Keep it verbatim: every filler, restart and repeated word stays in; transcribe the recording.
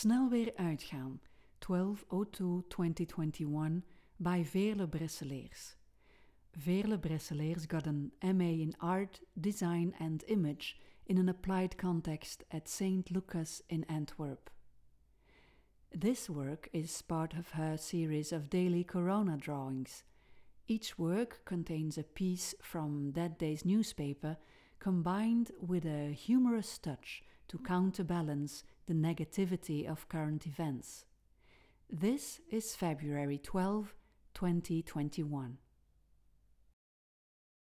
Snel weer uitgaan, twelve oh two twenty twenty-one, by Veerle Bresseleers. Veerle Bresseleers got an M A in Art, Design and Image in an applied context at Saint Lucas in Antwerp. This work is part of her series of daily Corona drawings. Each work contains a piece from that day's newspaper combined with a humorous touch to counterbalance the negativity of current events. This is February twelfth, twenty twenty-one.